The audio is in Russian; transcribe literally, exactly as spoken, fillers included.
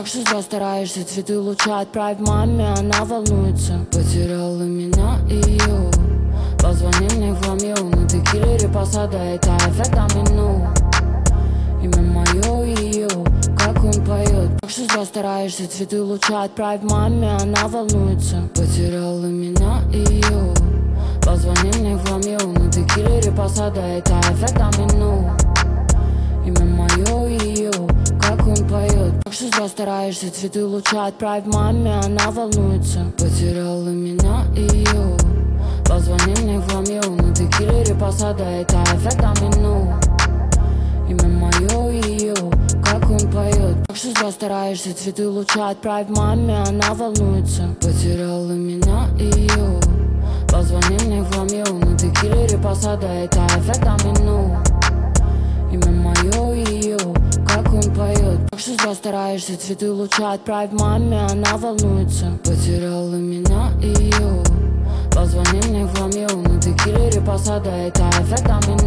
Так что зря стараешься, цветы лучше отправь маме, она волнуется. Потеряла меня и ее. Позвони мне, вломил на текилере посада, это эффектамину. Имя мое и ее, как он поет. Так что зря стараешься, цветы лучше отправь маме, она волнуется. Потеряла меня и ее. Позвони мне, вломил на текилере посада, это эффектамину. Имя мое и ее, как он поет. Так что зря стараешься, цветы лучше отправь маме, она волнуется. Потеряла меня и ее. Позвони мне, вломил на текилере посада, это эффектамину. Имя мое и ее, как он поет. Так что зря стараешься, цветы лучше отправь маме, она волнуется. Потеряла меня и ее. Позвони мне, вломил на текилере посада, это эффектамину. Имя мое и ее, как он поет. Так что зря стараешься, цветы лучше отправь маме, она волнуется. Потеряла меня и ее. Позвони мне, вломил на текилере посада, это эффектамину.